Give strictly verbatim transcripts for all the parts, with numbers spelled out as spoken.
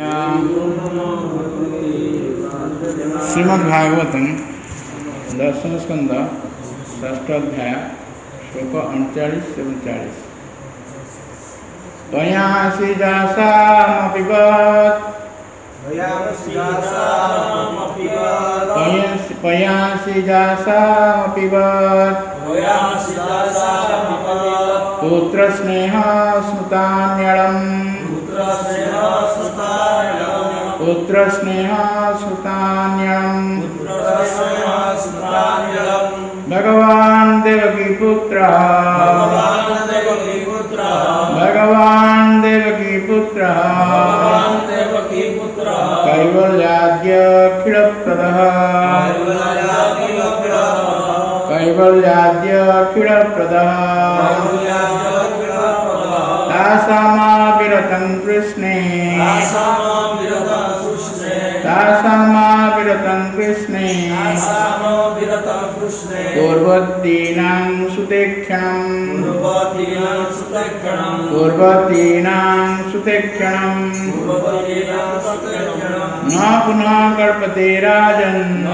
श्रीमद्भागवतम दर्शन स्कंद षष्ठ अध्याय श्लोक अड़तालीस से उनचालीस। त्वयासि दासामपिबत् त्वयासि दासामपिबत् पुत्रस्नेहः स्मृतान्यलम् पुत्रस्नेहः स्मृतान्यलम् भगवान् देवकी पुत्रः भगवान् देवकी पुत्रः कैवल्याद्यखिलप्रदः कैवल्याद्यखिलप्रदः तासामाविरतं कृष्णे तासामाविरतं कृष्णे पूर्वतीनां सुतेक्षणम् पूर्वतीनां सुतेक्षणम् न पुनः कल्पते राजन् न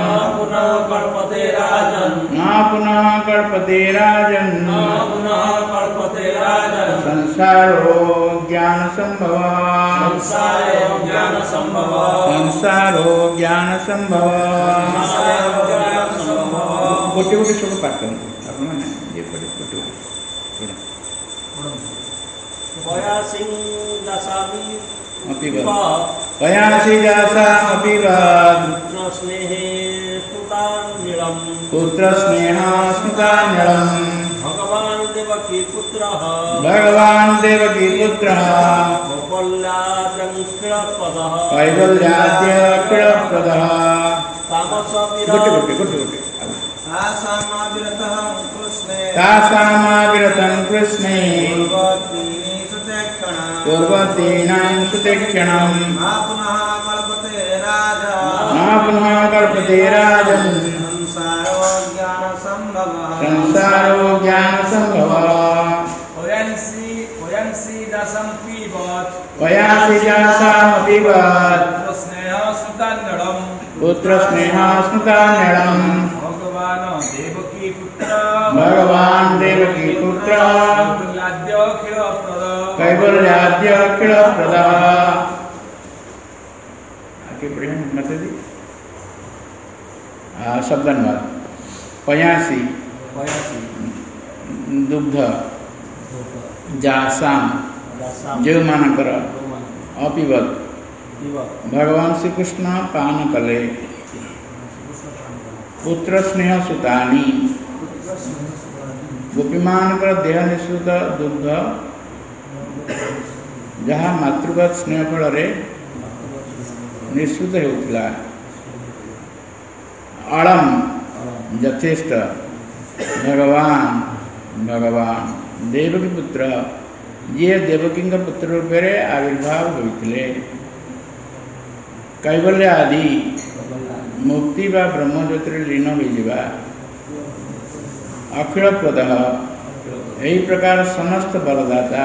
पुनः कल्पते राजन् संसारो ज्ञान संभव संसारो ज्ञान संभव। गोटे गोटे सब पाठ करते ये गोटे गोटे पयासी दासामपिबत् पुत्र स्नेह स्मृतान्यलम् भगवान् देवकी पुत्रः भगवान् देवकी पुत्रः कैवल्याद्यखिलप्रदः कैवल्याद्यखिलप्रदः गोटे गोटे गोटे गोटे तासामाविरतं कृष्णे पूर्वतीनां सुतेक्षणम् न पुनः कल्पते राजन् संसारो ज्ञान संभव। वयांसि दासामपिबत् पुत्र स्नेहः स्मृतान्यलम् भगवान् देवकी पुत्र कैवल्याद्यखिलप्रदः। आगे बढ़िए माता जी शब्दानुवाद। पयासी दुग्ध जासाम जो मानकर अपिबत भगवान श्री कृष्ण पान कले पुत्र स्नेह सुतानी गोपीमानकर देह निःसृत दुग्ध जहाँ मातृवत स्नेह फल निःसृत होता अड़म यथेष्ट भगवान भगवान देवकी पुत्र ये देवकी पुत्र रूप में आविर्भाव होते कैवल्य आदि मुक्ति व ब्रह्मज्योति लीन हो अखिल प्रद यही प्रकार समस्त बलदाता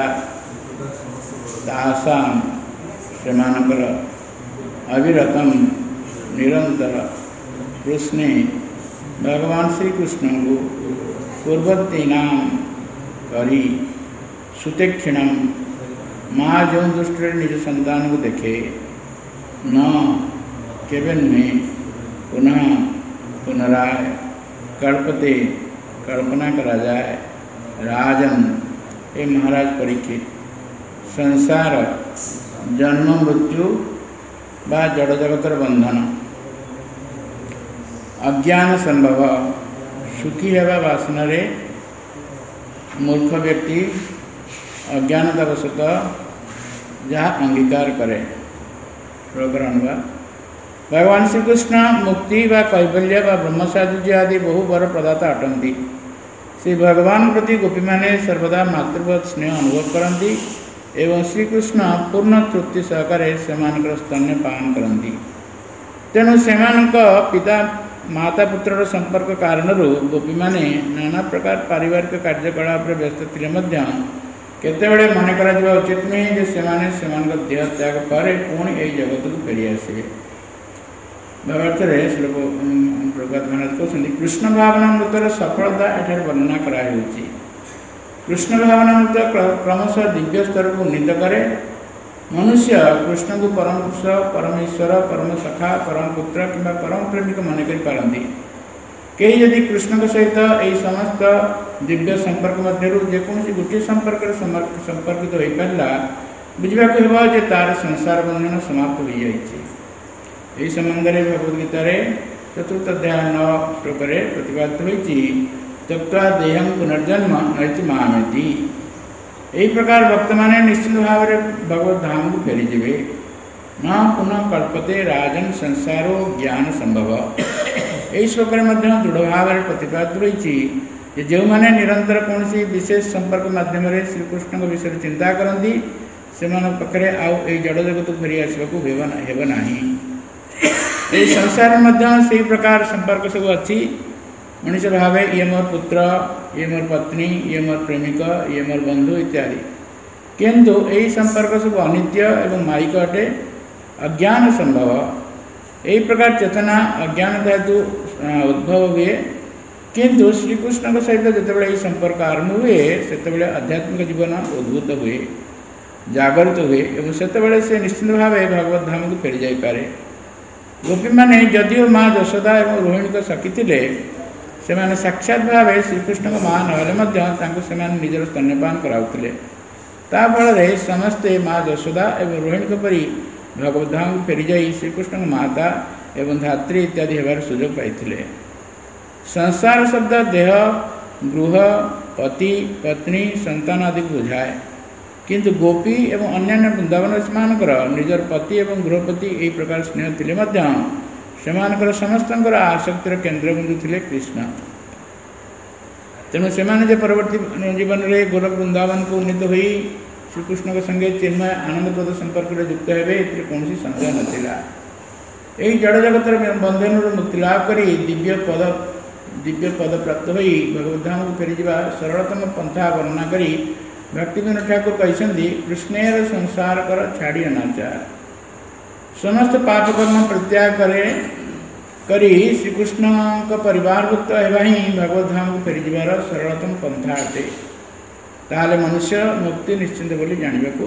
तासाम सेमानकर अविरतम निरंतर कृष्णे भगवान श्री कृष्ण को पूर्वतीनाम करी सुतेक्षिणम माँ जो दृष्टि निज संतान को देखे न केवे नुहे पुनः पुनराय कल्पते कल्पना करा जाए राजन ए महाराज परीक्षित संसार जन्म मृत्यु बा जड़ जगतर बंधन अज्ञान संभव सुखी हेबा वासना रे मूर्ख व्यक्ति अज्ञानतावशत जहाँ अंगीकार करे प्रकरण बा भगवान श्री कृष्ण मुक्ति व कैवल्य व ब्रह्मसायुज्य आदि बहु वर प्रदाता अटंती। श्री भगवान प्रति गोपी माने सर्वदा मातृवत स्नेह अनुभव करती एवं श्रीकृष्ण पूर्ण तृप्ति सहकारे सेमानकर स्तन्य पान करती। तेणु सेमानक पिता माता पुत्र संपर्क कारण गोपी माने नाना प्रकार पारिवारिक कार्यकलाप व्यस्त थे केतेबेले मन करा उचित नहीं जे सेमाने सेमानक देह त्याग पर पुणी यही जगत को फेरी आसवे। भावार्थ श्लोक प्रभात महाराज कहते कृष्ण भावनामृतर सफलता एठार वर्णना कराई। कृष्ण भावनामृत क्रमशः दिव्य स्तर को उन्नीत करे। मनुष्य कृष्ण को परम पुरुष परमेश्वर परम सखा परम पुत्र किंबा परम प्रेमिक मन कर पारती। कई यदि कृष्ण के सहित यही समस्त दिव्य संपर्क मध्य जेकोसी गोटे संपर्क संपर्कित हो पारा बुझा हे तार संसार बंधन समाप्त हो जाए। यही संबंध में भगवद्गीतार चतुर्थ अध्याय नौ श्लोक प्रतिपादित होती त्यक्त्वा देहं पुनर्जन्म नैति मामेति। यही प्रकार भक्त माने निश्चित भाव में भगवत धाम को फेरीजे न पुनः कल्पते राजन संसारो ज्ञान संभव। यही श्लोक में दृढ़ भाव में प्रतिपादित रही जो मैंने निरंतर कौन विशेष संपर्क मध्यम श्रीकृष्ण के विषय चिंता करती से पाखे आउ जड़ जगत को फेरी आसवाक हेब नहीं। ये संसार में से प्रकार संपर्क सब अच्छी मनुष्य भावे ये मोर पुत्र ये मोर पत्नी ये मोर प्रेमिक ये मोर बंधु इत्यादि किंतु यही संपर्क सब अनित्य एवं मायिक अटे अज्ञान संभव। यही प्रकार चेतना अज्ञान हेतु उद्भव हुए किंतु श्रीकृष्ण के सहित जितेबाला यही संपर्क आरंभ हुए से आध्यात्मिक जीवन उद्भूत हुए जागृत हुए और से से निश्चित भाव भगवत धाम को फेरी जापे। गोपी मैंने जदिव माँ यशोदा और रोहिणी को सखी थे से साक्षात भाव श्रीकृष्ण को माँ ना निजर स्तन्यपान कराउले। ताफल समस्ते माँ यशोदा एवं रोहिणी के परी भगवत धाम को फेरी जा श्रीकृष्ण को माता एवं धात्री इत्यादि होबार सुजोग पाई। संसार शब्द देह गृह पति पत्नी संतान आदि को बुझाए किंतु गोपी एवं अन्यान्य वृंदावन मानकर निजर पति एवं गृहपति यही प्रकार स्नेह थिले मध्य सेमानकर समस्तंकर आसक्तिर केन्द्रबिंदु थिले कृष्ण। तेणु से परवर्ती जीवन में गोलक वृंदावन को उन्नीत हो श्रीकृष्ण के संगे चिन्मय आनंदप्रद संपर्क में युक्त हे कौन संदेह नाला। यही जड़ जगत बंधन मुक्ति लाभ कर दिव्य पद दिव्य पद प्राप्त हो भगवत धाम को फेरी जा सरलतम पंथा वर्णना करी भक्तिविनोद ठाकुर कहते कृष्णेर संसार कर छाड़ी अनाचार समस्त पाप कर्म प्रत्याग करे करी श्रीकृष्ण का परिवारभुक्त होगा ही भगवत धाम को फेरी जार सरलतम पंथा अटे। ताहले मनुष्य मुक्ति निश्चिंत बोली जानवा को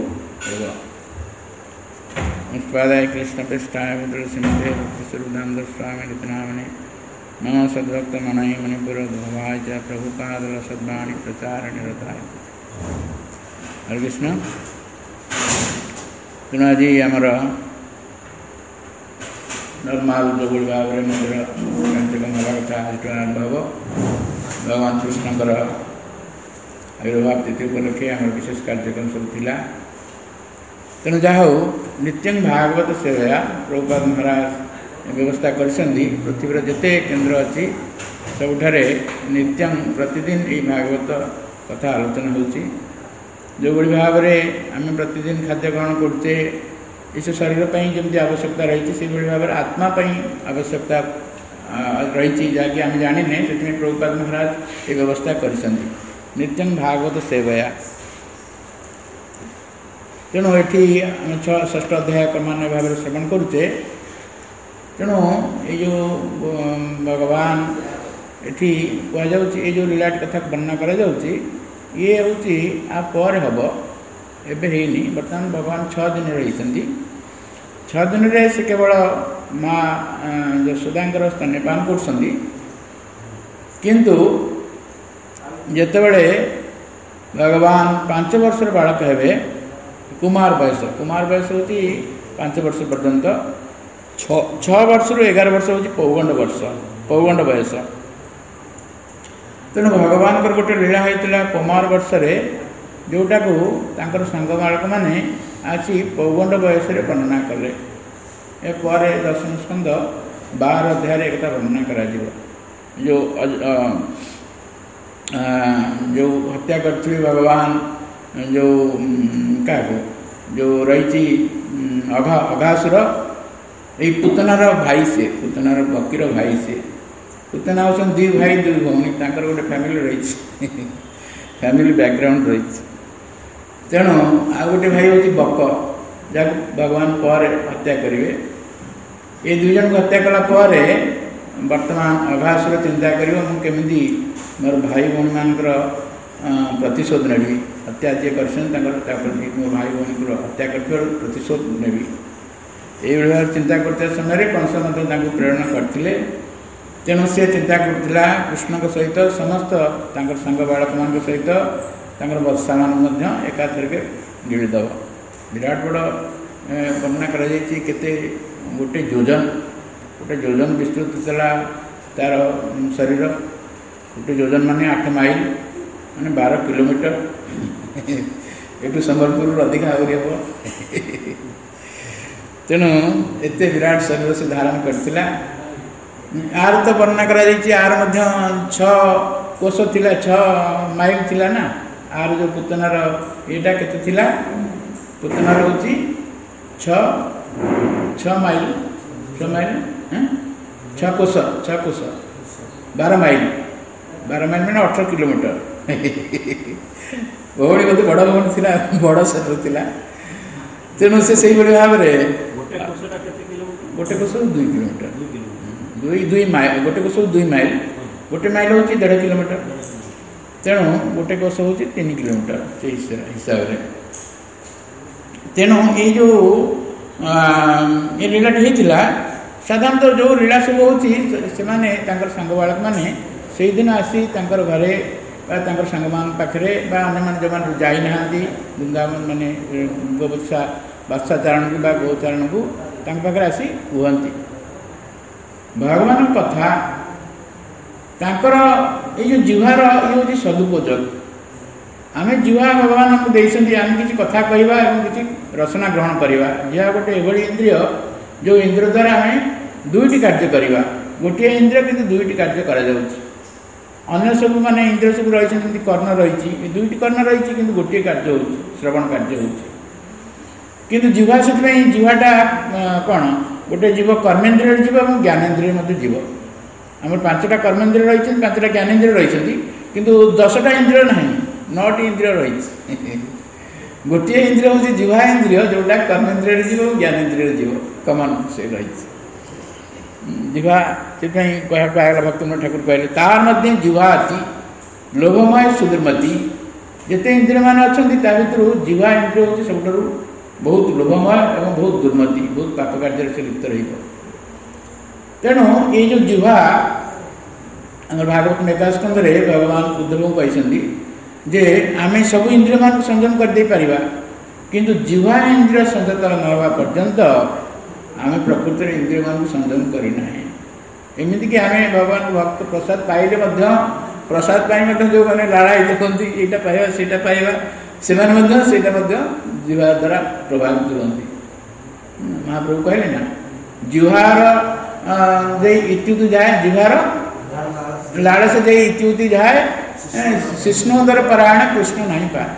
निष्पादाय कृष्ण पृष्ठाय मुद्र सिंधे भक्तिस्वरूपदाम स्वामी नितनामने नमो सद्भक्त मणि मणिपुर धोवाय च प्रभुपाद सद्वाणी प्रचार निरताय। हरे कृष्ण। तेणु आज आमर नर्माल जो भाव में मंदिर कार्यक्रम हवा कथा आज आरंभ हम भगवान कृष्णकर आविर्भाव तिथि उपलक्षे आम विशेष कार्यक्रम सब थिला। तेणु जहा हो नित्यं भागवत सेवया प्रभुपाद महाराज व्यवस्था कर पृथ्वीर जिते केन्द्र अच्छी सबुठारे नित्यं प्रतिदिन ये भागवत कथा आलोचना होची। जो भाव में आम प्रतिदिन खाद्य ग्रहण करते इस शरीर पर जमी आवश्यकता रही से भाव में आत्मा आवश्यकता रही जहाँकि आम जाने से प्रभुपाद महाराज ये व्यवस्था कर नित्यं भागवत सेवया। तेणु ये आम छः षष्ठ अध्याय क्रमान्वय भाव में श्रवण करुचे। तेणु ये जो भगवान ये कहुच्छे जो लीलाट कथा वर्णना कर ये हूँ आपर हम एवं बर्तमान भगवान छः दिन रही छः दिन में से केवल माँ यशोदा स्तन्यपान कर किंतु जितेबले भगवान पांच वर्षर बालक हे कुमार बयस कुमार बयस हूँ पांच वर्ष पर्यंत छः वर्ष रु एगार वर्ष हूँ पौगंड वर्ष पौगंड बयस। तेणु भगवान गोटे लीला होता कुमार वर्षरे जोटा को तांकर संग बालक मैंने आसी पौगंड बयस वर्णना कले। पर दशम स्कंद बार अध्याय एक वर्णना करा जो जो हत्या करथिबे भगवान जो क्या जो रही अघा अघासुर ये पुतनार भाई से पुतनार बकीर भाई से पुतना होसन दुई भाई दुई भौणी तांकर गोटे फैमिली रही फैमिली बैकग्राउंड रही तेणु आ गोटे भाई हूँ बक जहाँ भगवान पर हत्या करेंगे ये दुई जन को हत्या कलापर वर्तमान अघासुर चिंता कर केमी मोर भाई भौणी मान प्रतिशोध नेबी हत्या जी कर मो भाई भौणी को हत्या कर प्रतिशोध नेबी ये चिंता करते समय कंस प्रेरणा करते तेणु सी चिंता करुला कृष्ण सहित समस्त सांग बालक मान सहित बत्सा मान एकाथरक गिड़ीदेव विराट बड़ वर्णना करते गोटे योजन गोटे योजन विस्तृत था तार शरीर गोटे योजन माने आठ माइल माने बारह किलोमीटर ये संबलपुर अधिक आगे हम तेणु एत विराट शरीर से धारण करता आर तो वर्णना कर कोश थिला छ माइल थिला ना आर जो पुतनार एटा केते थिला पुतनार होची छ छ माइल छ माइल छ कोश छ कोश बारह माइल बारह माइल मैंने अठारह किलोमीटर भौणी बोलते बड़ भौणी थिला बड़ शरीर थिला तेणु से सही भाव में गोटे कोश दुई किलोमीटर दुई दुई माइल गोटे कोश दुई माइल गोटे माइल हूँ देढ़ किलोमीटर तेणु गोटे कोश हूँ तीन किलोमीटर से हिसाब से तेणु ये जो ये लीलाटी होता साधारणतः जो लीला सब होती सांग बालक मैंने से दिन आसी घरे सांग मान पाखे अन्य जो मैंने जाना वृंदावन माने गोवत्सा बात्साचारण को गोचारण को पाखे आसी कहती भगवान कथा तांकर ये जो जिह्वार ये हूँ सदुपयोग आम जिह्वा भगवान को देते आम किसी कथा कहवा किसी रचना ग्रहण करवा जिह्वा गोटे एभली इंद्रिय जो इंद्रिय द्वारा आम दुईटी कार्य करवा गोटे इंद्रिय किंतु दुईटी कार्य करा अन्य सब माने इंद्रिय सब रही कर्ण रही दुईटी कर्ण रही कि गोटे कार्य हो श्रवण कार्य हो किंतु जिह्वा से जिह्वाटा कौन गोटे जीव कर्मेन्द्रिय जीव और ज्ञानेन्द्रिय जीव आम पांचटा कर्मेन्द्रिय रही पांचटा ज्ञानेन्द्रिय रही किंतु दसटा इंद्रिय ना नौटी इंद्रिय रही गोटे इंद्रिय हूँ जिह्वा इंद्रिय जोटा कर्मेन्द्रिय जीव और ज्ञानेन्द्रिय जीव कमन से रही जिह्वा से कहला भक्त ठाकुर कहले तार मध्य जिह्वा अति लोभमय सुदुर्मति जिते इंद्रिय मान अच्छा भर जिह्वा इंद्रिय हूँ सब बहुत लोभमय और बहुत दुर्मति बहुत पाप कार्य से लिप्त रही तेणु ये जो जिह्वा भागवत मेघास्कंद भगवान उद्धव कहते जे आम सब इंद्रिय मान संयम करदे पारिबा किंतु जिह्वा इंद्रिय संयत न होगा पर्यंत आम प्रकृति इंद्रिय मान संयम करना एमती कि आम भगवान भक्त प्रसाद पाइले प्रसाद पाई जो मैंने लाड़ाई देखते यहाँ पाइबा सेटा पाइबा से जिह्वा द्वारा प्रभावित होती महाप्रभु कहले ना जिह्वार इत्युति जाए जिह्वार लाड़ से जाए इत्युति जाए शिष्णोदर परायण कृष्ण नहीं पाए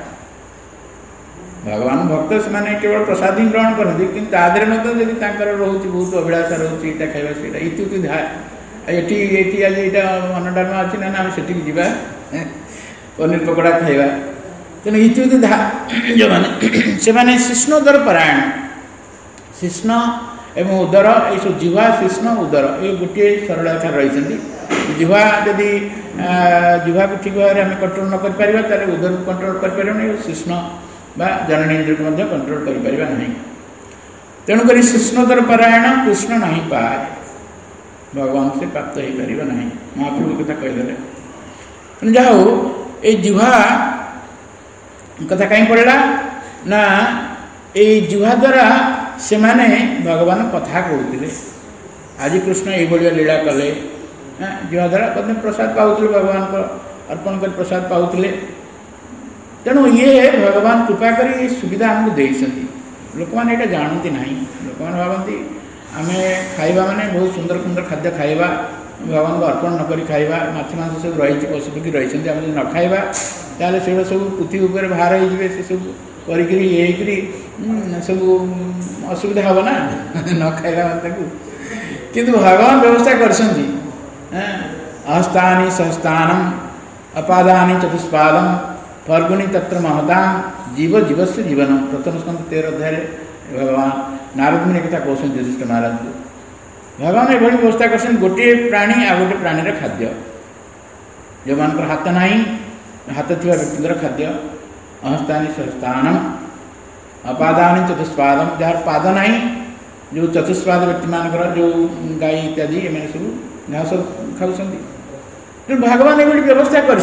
भगवान भक्त से केवल प्रसाद ही ग्रहण करती कि तादे मत जब रोच बहुत अभिलाषा रोच यहाँ खाଇବା से इत्युति जाए ये आज यहाँ अन्न डालमा अच्छी ना आम से जावा पनीर पकड़ा खाଇବା तेणु इत्युति जो मैंने से शिष्णोदर परायण शिष्ण एवं उदर ये सब जिह्वा शिष्ण उदर ये गोटे सरल आकार रही जिह्वा जदि जिह्वा को ठीक भाव में आम कंट्रोल न कर उदर को कंट्रोल कर शिष्ण बा जननी इंद्रिय को कंट्रोल कर तेणुक शिष्णोदर परायण कृष्ण नहीं पाए भगवान से प्राप्त हो पार ना महाप्रभु कथा कहीदे जहा हो ये जिह्वा कथा कहीं पड़ा ना ये जिह्वा द्वारा से माने भगवान कथा कहते आज कृष्ण ये लीला कले जिह्वा द्वारा कद प्रसाद पाते भगवान को अर्पण कर प्रसाद पाते तेणु ये भगवान कृपा कर सुविधा आमको देते लोक मैंने यहाँ जानती ना लोक मैंने भावती आम खाइबा माने बहुत सुंदर सुंदर खाद्य खाइबा भगवान को अर्पण नक खाइबा माछ मांस सब रही पशु पक्षी रही आम न खाइबा ताले से सब पृथ्वी उपर बाहर हो से सब करी सब असुविधा हम ना न खाइबा किंतु भगवान व्यवस्था कर हस्तानि सहस्तानम अपादानि चतुष्पादम फर्गुणी तत्र महता जीव जीवस्य जीवन प्रथम स्कंद तेरह अध्याय भगवान नारद मुनि कथा कहते युधिष्ठिर महाराज को भगवान ये व्यवस्था कर गोटे प्राणी आ गोटे प्राणी खाद्य जो मान हाथ ना हाथ थी व्यक्ति खाद्य अहस्तानी सहस्तान अपादानी चतुष्पादम जार पाद ना जो चतुष्पाद व्यक्ति मान जो गाय इत्यादि एम सब घास खाऊँ भगवान ये व्यवस्था कर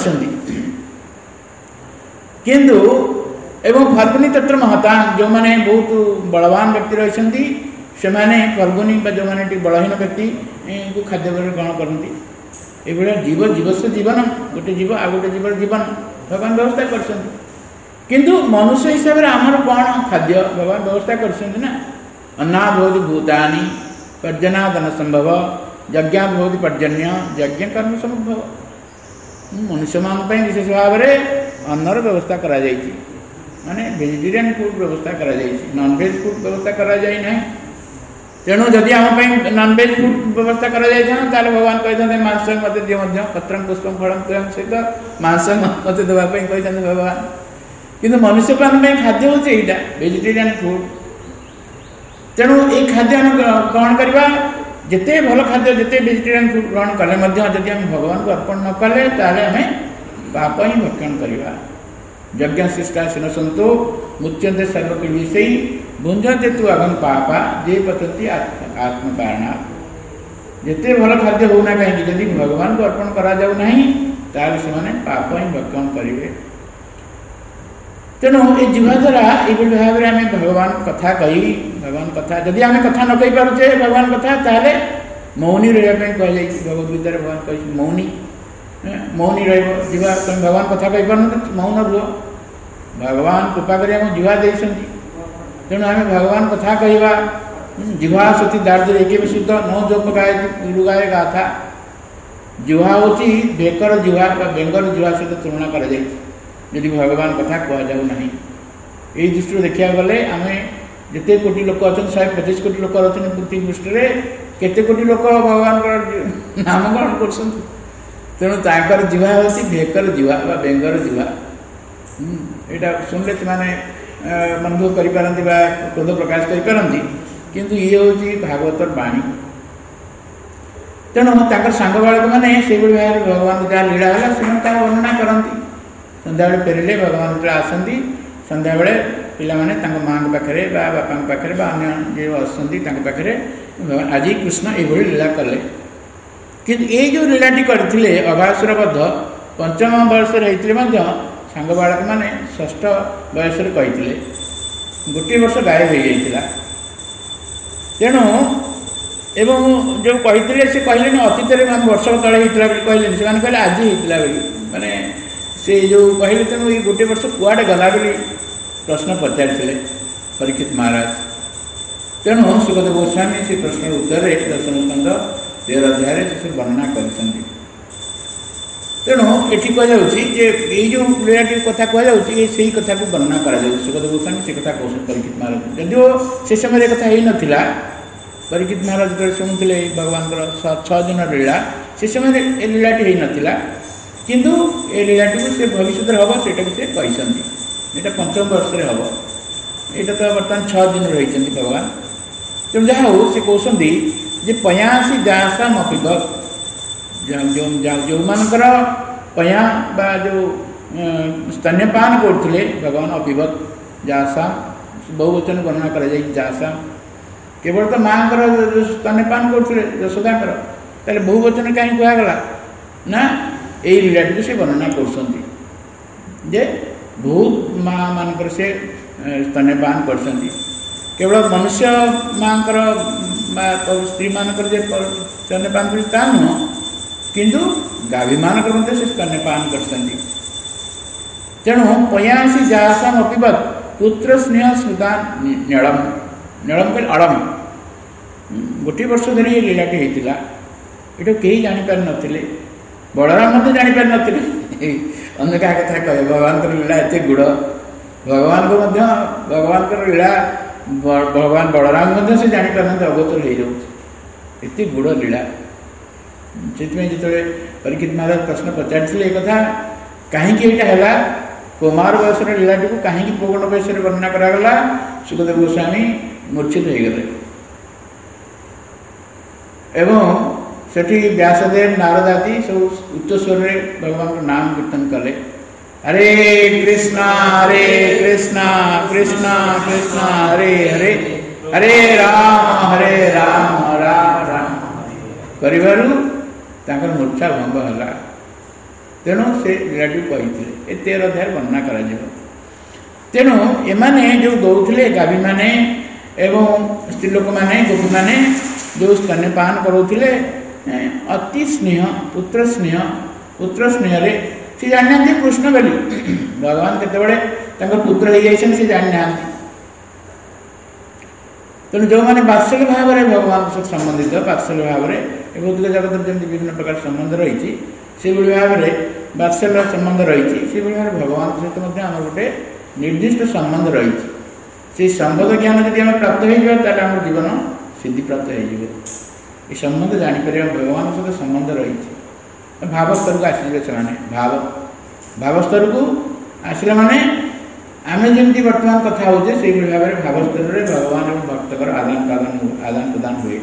किंतु एवं फर्गुनी तत्र महता जो मैंने बहुत बलवान व्यक्ति रही से मैंने फर्गुनी जो मैंने बलहीन व्यक्ति को खाद्य ग्रहण करती ये जीव जीवस्य जीवन गोटे जीव आ गोटे जीव जीवन भगवान व्यवस्था कर किंतु मनुष्य हिसाब से आमर कौन खाद्य भगवान व्यवस्था कर ना अन्नाद भवति भूतानि पर्जनादन संभव यज्ञाद भवति पर्जन्य यज्ञ कर्म समुद्भव मनुष्य मान विशेष भाव में अन्नर व्यवस्था करा जायछि माने वेजिटेरियन फूड व्यवस्था करा जायछि नॉन वेज फूड व्यवस्था करा जाय नहीं तेणु जदि आम नॉन वेज फूड व्यवस्था करा जाय था ताले भगवान कहते मांस मत दियो मध्य पत्रम पुष्पम फलम तुम सहित मांस मत देवा कहते भगवान किंतु मनुष्य मान खाद्य होचे एटा वेजिटेरियन फूड तेणु ये खाद्य आम ग्रहण करवा जिते भल खाद्य जिते वेजिटेरियन फूड ग्रहण कले जदि आम भगवान को अर्पण न कले ताले आम पाप ही भक्षण करवा यज्ञ शिष्टा सिन सतो मुच्यंते सर्वकिल विषयी भुंजते तु अगम पापा जे पचती आत्म कारणा जिते भल खाद्य होना कहीं जदि भगवान को अर्पण करा जाऊ नहीं ताले से पाप ही भक्षण करेंगे तेणु ये जीवा द्वारा ये भाव में आम भगवान कथा कही भगवान कथा जदि आम कथा न कही पारे भगवान कथा ताले मौनी रहा कहुई भगवदगीता भगवान कही मौनी मौनी रहा तुम भगवान कथा कही पार मौन रुह भगवान कृपा कर जीवा देती तेणु आम भगवान कथा कहवा जीवा सती दार्द्र एक शुद्ध न जो गाय रुगाए गाथा जीवा हूँ बेकर जीवा बेंगर जीवा सहित तुलना कर यदि भगवान कथा कहु ना यही दृष्टि देखा गले आम जिते कोटी लोक अच्छा शहे पचास कोटी लोक अच्छा पृथ्वी पृष्ठ केते कोटी लोक भगवान नाम ग्रहण कर तेणु ताकर जीवा हूँ भेकर जीवा बेंगर जीवा यहाँ शुणिले से मन दुख करपारती क्रोध प्रकाश करपारती किंतु ये हूँ भागवतर बाणी तेणु ताकर सांग बालक मैंने से भाव भगवान जहाँ लीला है से वर्णना करती संध्या बेले फेरिले भगवान जो आसती संध्या बेले पिलाने माँ पाखे बापा पाखे अन्य जे पाखे आज कृष्ण ये लीला कले किंतु ये जो लीलाटी करते अघासुर बध पंचम बयस होते सांग बालक मैंने षष्ठ बयस कही गोटे वर्ष गायब हो जाता तेणु एवं जो कही से कहले अतीत वर्ष तले होता कहले से कहले आज होता माने से जो कहले तेणु ये गोटे वर्ष कुआडे गला बोली प्रश्न पचारि परीक्षित महाराज तेणु सुखदेव गोस्वामी से प्रश्न उत्तर दशम स्कंद तेरह अध्याय से वर्णना कर तेणु ये कहुचे जो लीलाटी कथा कहुचे से कथा को वर्णना कर सुखदेव गोस्वामी से कथा कह परीक्षित महाराज जदिव से समय कथा हो नाला परीक्षित महाराज जो शुणुले भगवान छः दिन लीला से समय ये लीलाटी हो नाला किंतु ये लीलाटी को से भविष्य हम से कही ये पंचम वर्ष हम यहाँ तो बर्तमान छः दिन रही भगवान तेणु जहाँ हो से कहते जे पयासी जासाम अपिबत जो मानकर पया बा जो स्तन्यपान करते भगवान अपिबत जासाम बहुवचन वर्णना कर जासाम केवल तो माँ जो स्तन्यपान करते यशोदाकर ताले बहुवचन कहीं कहगला ना यही लीलाटी से वर्णना कर बहुत माँ मानकर से स्तन्यपान कर केवल मनुष्य माँ स्त्री मानकर स्तन्यपान कर ता नुह किंतु गाभी मानकर से स्तन्यपान कर तेणु पयासी जासाम अपिबत पुत्र स्नेह स्मृतान नड़म नड़म कह अड़म गोटे वर्ष धरी ये लीलाटी होता ये कहीं जापार नथिले बलराम जापार नथिले अन्य क्या कथा कहे भगवान लीला एत गुड़ भगवान को भगवान लीला भगवान बलराम से जापार अगोचर हो जाते गुड़ लीला से जो परीक्षित महाराज प्रश्न पचारि कथा कहीं यहाँ कुमार बयस लीलाटी को कहीं पौगंड बयस वर्णना करागला सुखदेव गोस्वामी मूर्छित हो गए एवं सेठी व्यासदेव नारद आदि सब उच्च स्वर में भगवान को नाम कीर्तन कले हरे कृष्णा हरे कृष्णा कृष्णा कृष्णा हरे हरे हरे राम हरे राम राम राम करिबारु तांकर मूर्छा भंग होला तेणु से लीलाटी कही ए तेरह अध्याय वर्णना करा तेणु एमाने जो गौले गाभी माने एवं स्त्री लोक माने गोपी माने जो स्तन्यपान करोथिले अति स्नेह पुत्र स्नेह पुत्र स्नेह सी जाना कृष्ण बोली भगवान केत पुत्र हो जाए सी जाना तेणु जो मैंने वात्सल्य भाव में भगवान सहित संबंधित वात्सल्य भाव में भौतिक जगत जमी विभिन्न प्रकार संबंध रही से भाव में वात्सल्य संबंध रही से भाव में भगवान सहित आम गोटे निर्दिष्ट संबंध रही से संबंध ज्ञान जब आम प्राप्त हो आम जीवन सिद्धि प्राप्त हो ये संबंध जापर भगवान सहित संबंध रही भाव स्तर को आसवे से भाव भाव स्तर को आसला माने आम जमी बर्तमान कथा होचे से भाव में भाव स्तर में भगवान और भक्तर आदान प्रदान आदान प्रदान हुए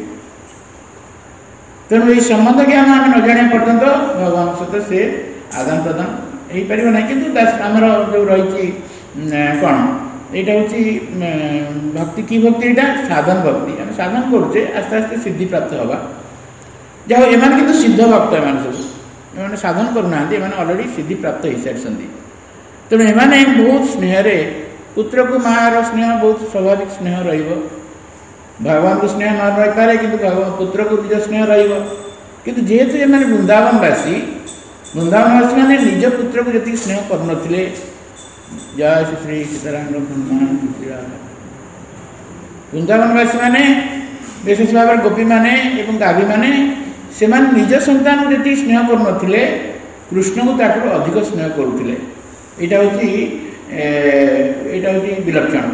तेणु ये संबंध ज्ञान आम न जाना पर्यंत भगवान सहित से आदान प्रदान हो पार ना कि आमर जो रही कौन यहाँ हूँ भक्ति की भक्ति यहाँ साधन भक्ति आम साधन करुचे आस्ते आस्ते सिद्धि प्राप्त हवा जहाँ एम कि सिद्ध भक्त एम सब एम साधन करना अलरेडी सिद्धि प्राप्त हो सारी तेणु एम बहुत स्नेह पुत्र को माँ स्नेह बहुत स्वाभाविक स्नेह भगवान को स्नेह न रही पारे कि पुत्र को निज स्नेह रु जेहेतु एम वृंदावनवासी वृंदावनवासी मैंने निज पुत्र को जी स्नेह कर जय श्री सीताराम वृंदावनवासी मैंने विशेष भाव में गोपी माने एवं गाभी माने से निज संतान को जी स्नेह कर कृष्ण को ताकू अधिक स्नेह करुले यहाँ हूँ विलक्षण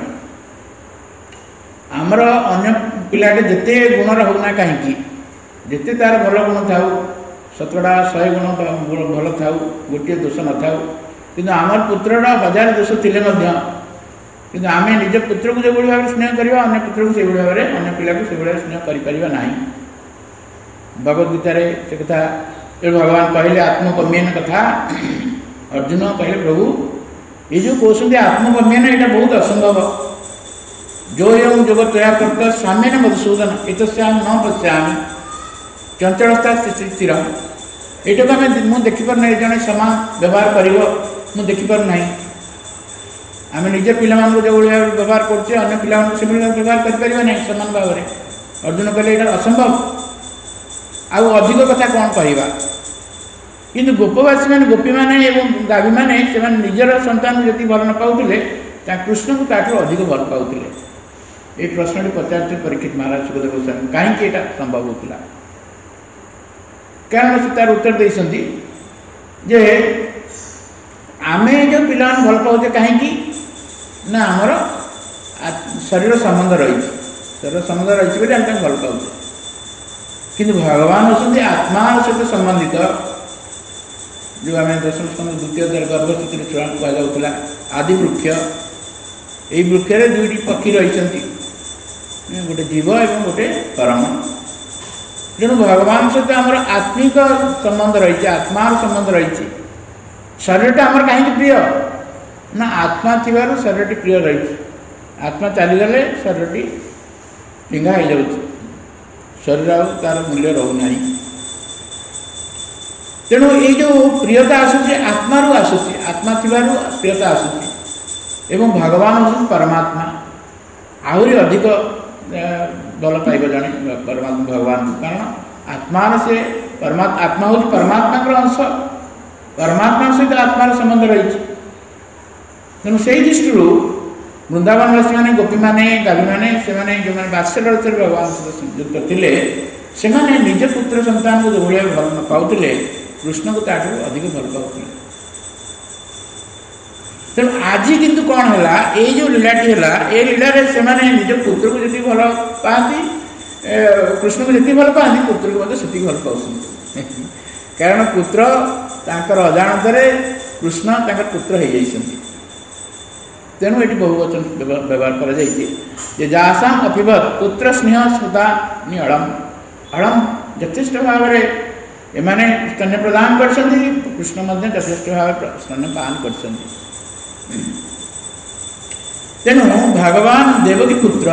आमर अन्य पिलाटे जिते गुणर होना कहीं जिते तार भल गुण था सतटा शहे गुण भल था गोटे दोष न था कि आमर पुत्रर हजार दोष थे कि आम निज पुत्र को जो भाव स्नेह करवा अन्य पुत्र को से भाव में अन्य पिला को से स्नेह करना भगवद्गीतार से कथा भगवान कहले आत्मगम्यन कथा अर्जुन कहले प्रभु ये जो कहते आत्मगम्यन यहाँ बहुत असंभव जो एवं जगत तया करता साम्य मधुसूदन इत न पश्यामी चंचलता स्थिर यहाँ को आम मुझे देखिपार ना जड़े समान व्यवहार कर देखिपार ना आम निज पिला जो भाव व्यवहार करते अन्य पिला से व्यवहार करें ना समान भाव में अर्जुन कहले यहाँ असंभव आउ अधिक कथा कौन कहवा किंतु गोपवासी मैंने गोपी मैंने एवं गाभी मैंने से निजर संतान को जी भल न पाते कृष्ण को ताकू अधिक भल पाते ये प्रश्न पचार परीक्षित महाराज सुखदेव गोस्वामी कहीं यहाँ संभव होता कारण से तार उत्तर देते जे आम जो पिला भल पाते कहीं ना आमर शरीर संबंध रही शरीर संबंध रही आम भल पाते किंतु भगवान होती आत्मा सहित संबंधित जो आम दर्शन स्कंद द्वितीय अध्याय गर्भस्थित चूड़ान कहुला आदि वृक्ष यही वृक्ष दुईटी पक्षी रही गोटे जीव एवं गोटे परम तेणु भगवान सहित आमर आत्मिक संबंध रही आत्मार संबंध रही शरीरटा आमर कहीं प्रिय ना आत्मा थी शरीर प्रिय रही आत्मा चलीगले शरीर ढींगा हो जाऊँ शरीर आ तार मूल्य रोना तेणु ये जो प्रियता आसूसी आत्मा रू आसूसी आत्मा थी प्रियता आसूसी एवं भगवान हूँ परमात्मा आहरी अधिक बल पाइब जड़े परमात्मा भगवान कारण आत्मा से परमात्मा आत्मा हूँ परमात्मा अंश परमात्मा सहित आत्मार संबंध रही तेणु से दृष्टि वृंदावनवासी मैंने गोपी मैंने गाभी मैंने से जो वात्सल्य भगवान सहित युक्त थे से निज पुत्र संतान को जो भाई भल न पाते कृष्ण को ताठू अधिक भल पाते तेणु आज किंतु कौन है ये जो लीलाटी है ये लीला से निज पुत्र को जी भल पाती कृष्ण को जी भल पाती पुत्र को से भल पाते कारण पुत्र तांकर अजाणत कृष्ण तांकर पुत्र हो जाइछन्ति तेणु ये बहुवचन व्यवहार कर जासाम अपिबत पुत्र स्नेह स्मृता अड़म अड़म यथेष्ट भाव एमाने स्तन्य प्रदान कर कृष्ण यथेष्ट भाव स्तन्य पान कर तेणु भगवान देवकी पुत्र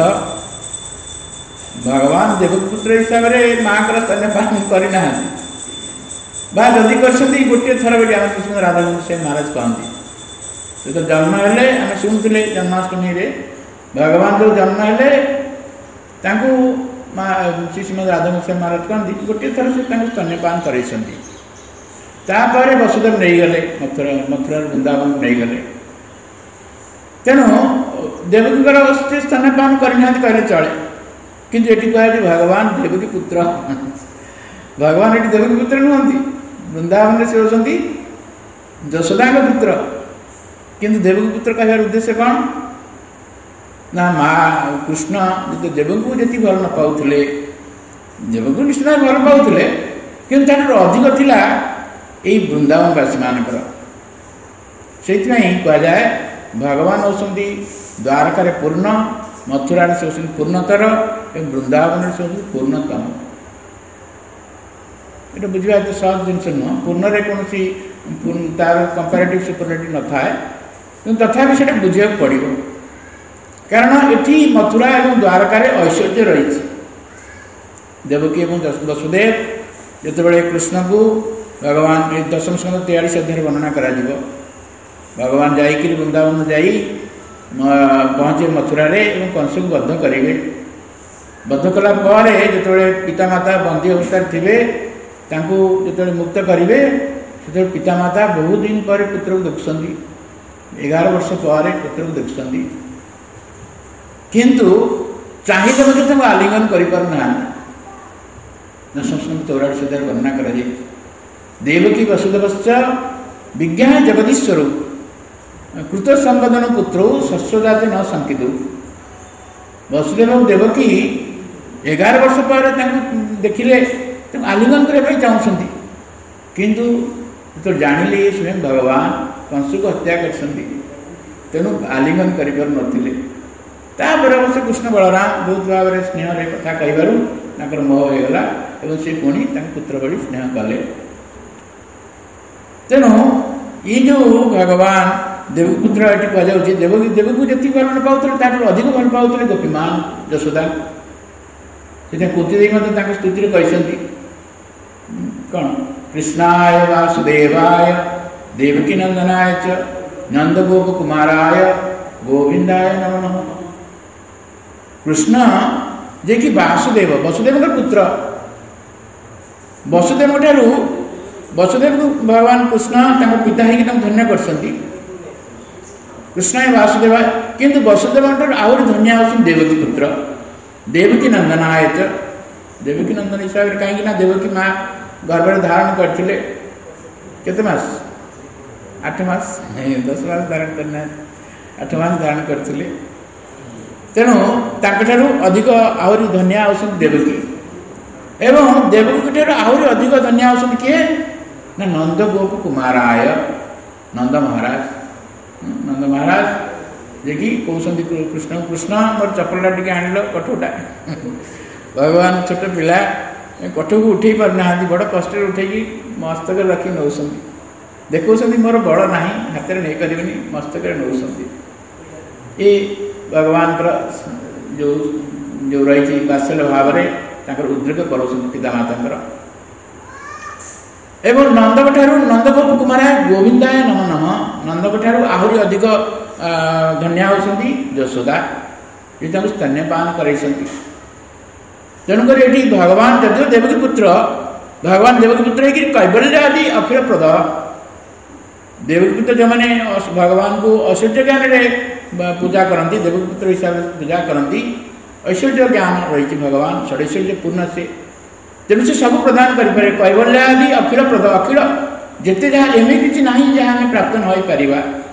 भगवान देवकी पुत्र हिसाब से माँ का स्तन्य पान करना जदि कर गोटे थर बोली आम कृष्ण राधाकृष्ण से महाराज कहते तो जन्म हेले आम शुणुले जन्माष्टमी रे भगवान जो जन्म हेले श्री श्रीमद राधाकृष्ण महाराज कहते गोटे थर से स्तन्यपान कर वसुदेव नहीं गले मथुरा मथुरा वृंदावन नहीं गले तेणु देवकी स्तन्यपान करना कहले चले किंतु ये कहे भगवान देवकी पुत्र भगवान ये देवकी पुत्र नुहति वृंदावन से होती यशोदा पुत्र किंतु देवकी पुत्र कह उद्देश्य कौन ना माँ कृष्ण जो देवको जी भल न पाते देवको निश्चित भल पाते कि अधिक थिला यही वृंदावनवासी मानकर से कहुए भगवान होती द्वारकार पूर्ण मथुरा से होती पूर्णतर और वृंदावन से होती पूर्णतम ये बुझा एत सहज जिनस नुह पूर्ण कौन तार कंपेरेटिव सुपरलेटिव न थाए कि तथापि से बुझा पड़ो कारण ये मथुरा और द्वारकार ऐश्वर्य रही देवकी और वसुदेव जिते कृष्ण को भगवान दशम स्कंद तेयालीस अध्याय वर्णना करा भगवान जाकि वृंदावन जाई पहुँचे मथुरा रे और कंस को बद्ध करेंगे बद्ध कलापर जो पितामाता बंदी अवस्था थे जो मुक्त करेंगे से पितामाता बहुत दिन पर पुत्र को देखुं एगार वर्ष पर पुत्र को देखुं किंतु चाहिए आलिंगन करना दशम स्कंद चौरासी अध्याय वर्णना कर देवकी वसुदेवश्च विज्ञा जगदीश्वर कृत संबोधन पुत्र शस्वजाति न संकित वसुदेव और देवकी एगार वर्ष पर देखिले आलिंगन करने चाहते किंतु तो जानिले स्वयं भगवान कंस को हत्या कर तेणु आलिंगन कर अवश्य कृष्ण बलराम बहुत भाव में स्नेह कथा कहवर मोह होगला और सी पुणी पुत्र भली स्नेह कले तेणु ये जो भगवान देवपुत्र ये कहुच्छे देवकी देवको जी भल पाते अधिक भल पाते गोपीमान यशोदा से कुंती स्तुति कहते कौन कृष्णाय वासुदेवाय देवकी नंदनाय च नंदगोप कुमाराय गोविंदाय नमो नमः कृष्ण जे कि वासुदेव वसुदेव पुत्र वसुदेव ठारू वसुदेव को भगवान कृष्ण पिता होकर धन्य कर कृष्ण वासुदेव किंतु वसुदेव आहरी धन्य होती देवकी पुत्र देवकी नंदनाय च देवकी नंदन हिसाब से कहीं देवकी माँ गर्भ धारण करते केते मास आठ मास दस मास धारण करना आठ मास धारण करते तेणु ताकू अधिक आहरी धन्य होती देवकी एवं देवकी ठार आहरी अधिक धन्य होती किए ना नंद गोप कुमाराय नंद महाराज नंद महाराज जे कि कहते कृष्ण कृष्ण मोर चपलटा टी आण कठोटा भगवान छोट पिला कठ को उठे पारना बड़ कष्ट उठे मस्तक रखी नौ देखुं मोर बड़ ना हाथ में नहीं पारे मस्तक नौ ये भगवान जो जो रही बात्सल्य भाव में उद्रेक कर पितामाता एवं नंदक ठारू नंदगोप कुमाराय गोविंदाय नमो नमः नंदक ठारू आहरी अधिक धन्य होती यशोदा ये स्तन्यपान कर तेणुक ये भगवान जदि देवकी पुत्र भगवान देवकी पुत्र कैबल्य आदि अखिल प्रद देवकी पुत्र जो मैंने भगवान को ऐश्वर्य ज्ञान पूजा करती देवकी पुत्र हिसाब से पूजा करती ऐश्वर्य ज्ञान रही भगवान षडैश्वर्य पूर्ण से तेणु से सब प्रदान करें कैवल्य आदि अखिल प्रद अखिल जिते जहाँ एम कि ना जहाँ आम प्राप्त न हो पार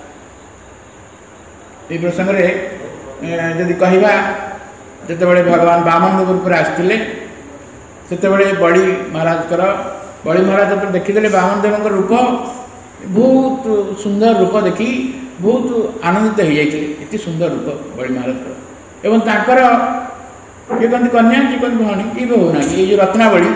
ये प्रसंग में जदि कहवा जिते भगवान बामन रूप पर आसते से बड़ी महाराज बड़ी महाराज देखीदे बामन देव रूप बहुत सुंदर रूप देखी बहुत आनंदित हो जाते एत सुंदर रूप बड़ी महाराज एवं तांकर ये कहते कन्या ये कहते भौणी ये भी होना ये जो रत्नावली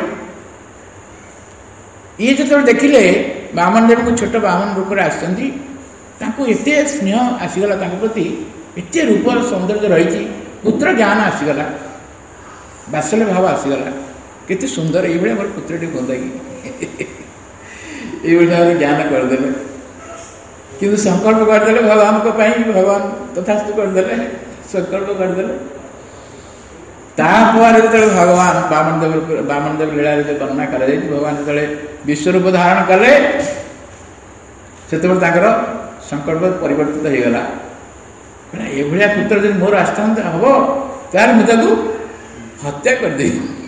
ये जो देखिले बामन देव को छोट बामन रूप में आसते स्नेह आसीगला प्रति एत रूप सौंदर्य रही पुत्र ज्ञान आसीगला बात्सल्य भाव आसीगला केते सुंदर ये मोर पुत्रटी होता कि ये ज्ञान करदे कि संकल्प करदे भगवान को भगवान तथास्तु करदे संकल्प करदे तापर जो भगवान बामन देव बामन देव लीला जो वर्णना कर भगवान जो विश्वरूप धारण कले से संकल्प परिवर्तित हो गला ये पुत्र जो मोर आस्था हम तार मुझे हत्या करदे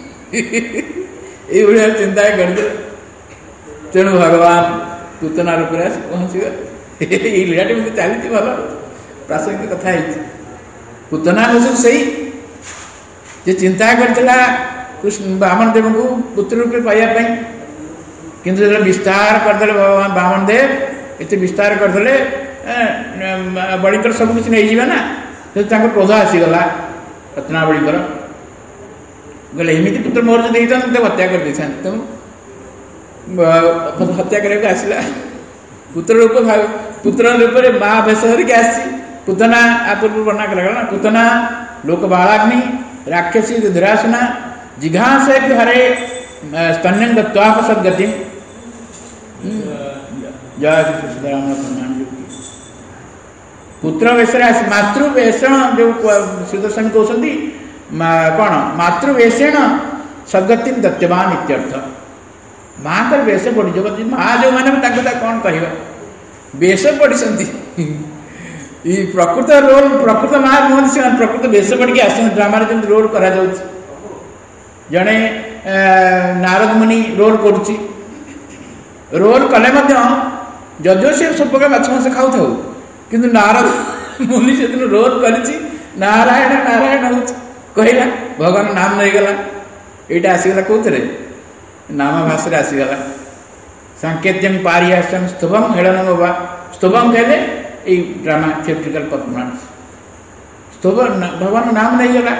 ये चिंता करदे तेणु भगवान पूतना रूप में पहुँचीगले ये लीलाटी मुझे चली भल प्रासंगिक कथा पूतना हूँ से जे चिंता करता कृष्ण बामन देव को पुत्र रूप में पाइबा किंतु जो विस्तार करदे भगवान बामन देव इतने विस्तार करदे बड़ीकर सब किसी नहीं जाना तो क्रोध आसीगला रत्नावलीकर गले एमती पुत्र मोर जो देते हत्या कर दे तुम हत्या करने आसला पुत्र रूप पुत्र रूप में माँ भेष हरिक आसी पूतना आ पूर्व वर्णना करा पूतना लोक बालाग्नि राक्षसी धुरासना जिघांसे हरे स्तन्यं दत्वाप सद्गति जय श्री सीताराम पुत्र वेशर मातृवेषण जो सुदर्शन कहते कौन मातृवेषेण सद्गति दत्यवान इत्यर्थ माँ का वेश पड़ी जो माँ जो मैंने कौन कह वेश पड़ी प्रकृत रोल प्रकृत माँ कहते से प्रकृत वेश पड़ी आस ड्रामा जमी रोल करा जड़े नारद मुनि रोल करुच्ची रोल कले जदिव से सब प्रकार माछ मांस खाऊ था किंतु नारद मुनि से दिन रोल कर नारायण नारायण हो कहला भगवान नाम नहीं गला यहाँ आसीगला कौन नाम भाषा आसीगला सांकेत्यम पारिहास्यम स्तुभम हेलन बाबा स्तुभम कहले ये ड्रामा थिएट्रिकल परफॉर्मेंस स्तुभ भगवान नाम नहीं गला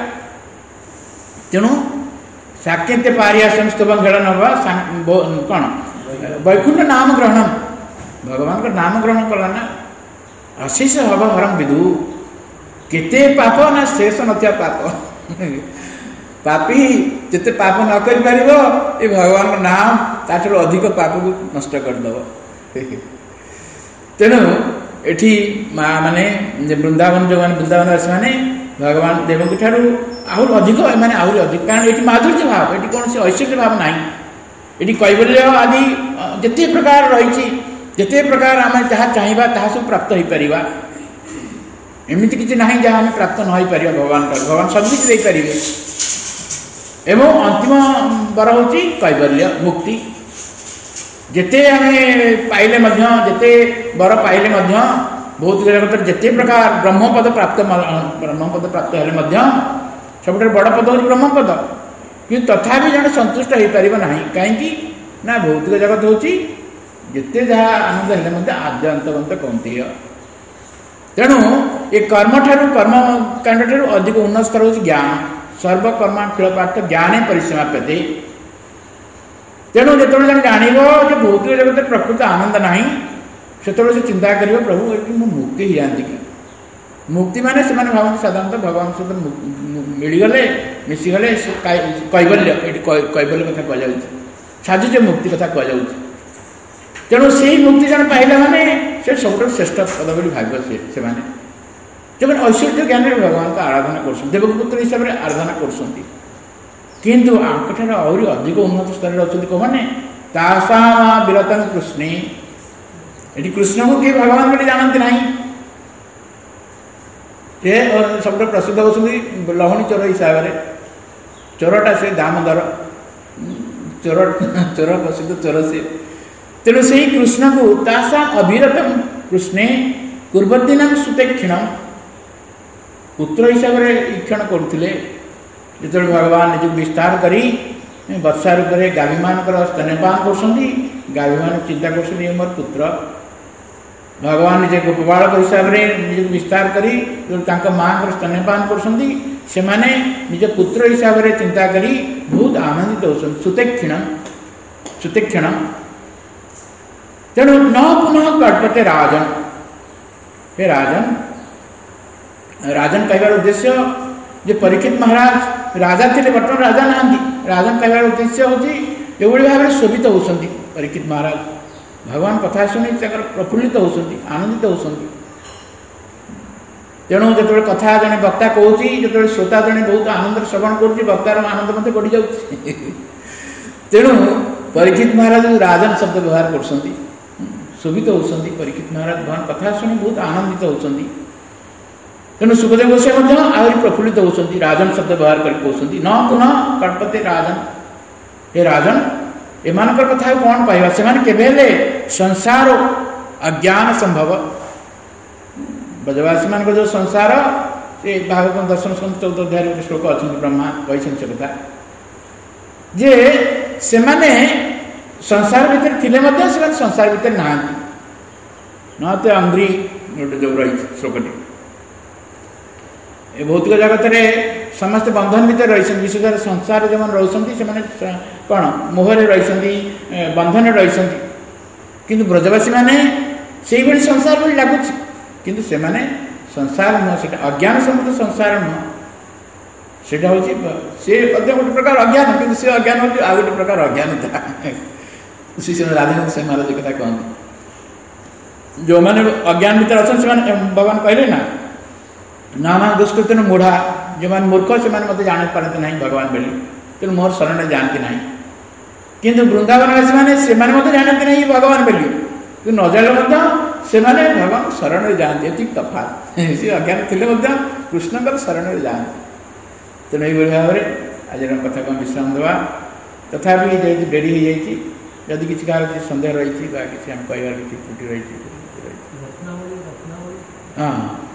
तेणु सांकेत्य पारिहास्यम स्तुभम हेलन बाबा कौन वैकुंठ नाम ग्रहण भगवान का नाम ग्रहण कला ना अशेष हव हरम विदु केते पाप ना शेष नथिया पाप पापी जिते पाप न कर पारिबो ये भगवान का नाम ताठर अधिक पाप को नष्ट करदेव तेणु एठी माँ माने वृंदावन जो मैंने वृंदावनवासी मैंने भगवान देव ठार आहरी अधिक मैंने आहरी अधिक कारण ये माधुर्य भाव ये कौन से ऐश्वर्य भाव ना ये कैवल्य आदि जिते प्रकार रही जिते प्रकार आम जहाँ चाहिए ताहा सब प्राप्त हो पार एमती किसी ना जहाँ आम प्राप्त न हो पार भगवान का भगवान सबकिछ दे पारे एवं अंतिम बर हूँ कैवल्य मुक्ति जिते आम पाइले जिते बर पाइले बहुत जगत जिते प्रकार ब्रह्मपद प्राप्त ब्रह्मपद प्राप्त हेल्ले सब बड़ पद हूँ ब्रह्मपद कि तथापि जन संतुष्ट हो पार ना कहीं ना भौतिक जगत हूँ जिते जहाँ आनंद हेल्ले आद्यंतवंत कहती तेणु ये कर्म ठार कर्म कांड ठार अधिक उन्नत स्तर हूँ ज्ञान सर्वकर्मा खिलपार्थ ज्ञाने परिसमाप्यते तेणु जो जन जान भौतिक जगत प्रकृत आनंद ना से से चिंता कर प्रभु ये मुक्ति ही जाती कि मुक्ति माने से भावना साधारणतः भगवान सहित मिलगले मिसीगले कैवल्य ये कैवल्य कथा कह साजुज्य मुक्ति कथा कह तेणु से मुक्ति जन पाइला माने से सब श्रेष्ठ पद बोली भाग्य से माने जो मैंने ऐश्वर्य ज्ञान भगवान का आराधना कर देवपुत्र हिसाब से आराधना किंतु आंठार आहरी अधिक उन्नत स्तर अच्छे कौन तासा विरतन कृष्णे ये कृष्ण को किए भगवान बोली जानते ना से सब प्रसिद्ध होती लवणी चोर हिसाब से चोरटा से दामोदर चोर चोर प्रसिद्ध चोर से तेणु से कृष्ण को तासा अविरतम कृष्णे पूर्वदिन सुते क्षण पुत्र हिसाब से ईक्षण करते जो भगवान निज विस्तार कर वर्षा रूप में गाभी मान स्तन्यपान कर गाभी मान चिंता कर मोर पुत्र भगवान निजे गोपालक हिसाब से निज विस्तार करी माँ को स्तन्यपान करछंती से माने निज पुत्र हिसाब से चिंता करी बहुत आनंदित होछन सुतेक्षण सुतेक्षण तेणु न पुनः कल्पते राजन हे राजन राजन कहबार उद्देश्य जे परीक्षित महाराज राजा थे बर्तमान राजा नहांती राजन कहबार उद्देश्य होची एभली भाव में शोभित होती परीक्षित महाराज भगवान कथा शुणी प्रफुल्लित होती आनंदित होती तेणु जो कथा जड़े वक्ता कहूँ जो श्रोता जड़े बहुत आनंद श्रवण कर वक्तार आनंद मत बढ़ी जाऊँगी तेणु परीक्षित महाराज राजन शब्द व्यवहार कर शोभित होती परीक्षित महाराज भगवान कथा शुणी बहुत आनंदित होती तेणु सुखदेव गोस्वामी आहरी प्रफुल्लित होती राजन शब्द व्यवहार कर न पुनः कल्पते राजन हे राजन एमान कथा कौन पाइबा से संसार अज्ञान संभव ब्रजवासी मान जो संसार से भागवत दर्शन स्कंद चौदह अध्याय गोटे श्लोक अच्छे ब्रह्मा कही से कथा जे से माने संसार भितर थिले मध्य से संसार भितर नहांती नते अंग्री गोटे जो रही श्लोकटी ए भौतिक जगत रे समस्त बंधन भीतर रही विशेषकर संसार जो रोचती से कौन मोहरे रही बंधन रही किंतु ब्रजवासी माने से भाई संसार भाई लगुच किंतु से माने संसार नुह से अज्ञान सम्मत संसार नुह से गोटे प्रकार अज्ञान किंतु से अज्ञान हो आ गोटे प्रकार अज्ञानता श्री राधा से महाराज कथा कहते जो मैंने अज्ञान भीतर अच्छा से भगवान कहले ना नाना दुष्कृत मूढ़ा जो मैंने मूर्ख से मत जान पारती ना भगवान बोली तेणु मोर शरण जाती ना किंतु वृंदावनवासी मैंने से जानते नहीं भगवान बोली कि न जाने से भगवान शरण जाती ये तफात सी अज्ञान थे कृष्ण शरण जाती तेणु ये भाव में आज कथा को विश्राम देवा तथा डेरी हो जाती जदि किसी कह सन्देह रही किसी आम कह त्रुटि रही हाँ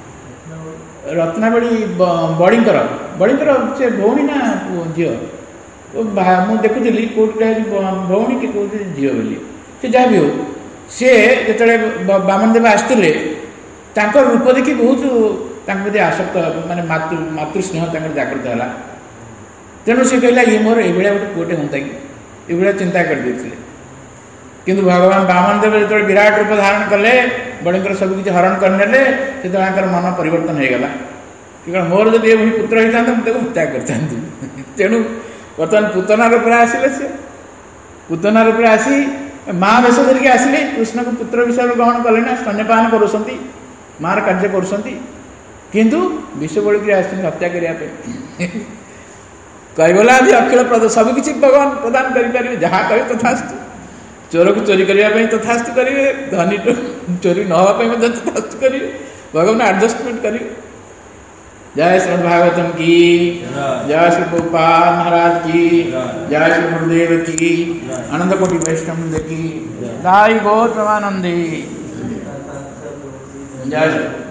रत्नावली बड़ींकर बड़ींकर से भौणी ना झील तो मुझे देखुली कौटे भौणी कि कौटे झील बोली से जहाँ भी हो सी जो बामन देव आसते रूप देखी बहुत प्रति आसक्त माने मातृ मातृस्नेह जागृत है तेणु सी कहला ये मोर ये गोटे पुटे होता कि ये चिंता करदे किंतु भगवान बामन देव जो विराट रूप धारण कले बड़ींकर सब किसी हरण करने से मन परिवर्तन हो गला कि मोर जब ये पुत्र होता मुझे हत्या करता तेणु बर्तमान पूतना रूप आसिले से पूतना रूप आसी माँ वेश धरिकी आसिले कृष्ण को पुत्र विषय ग्रहण कले ना स्तन्यपान करुँच मार कार्य करुँच किंतु विष बोलिक हत्या करने कहगला भी अखिल प्रद सबकि भगवान प्रदान करें जहाँ कहे तथास्तु चोर को चोरी करने तथास्तु करेंगे धनी चोरी नवाई तथास्तु करेंगे भगवान एडजस्टमेंट करेंगे जय श्री भागवतम की जय श्री गोपाल महाराज की जय श्री गुरुदेव की आनंद कोटि वैष्णव की दाई गौर प्रमानंदी जय श्री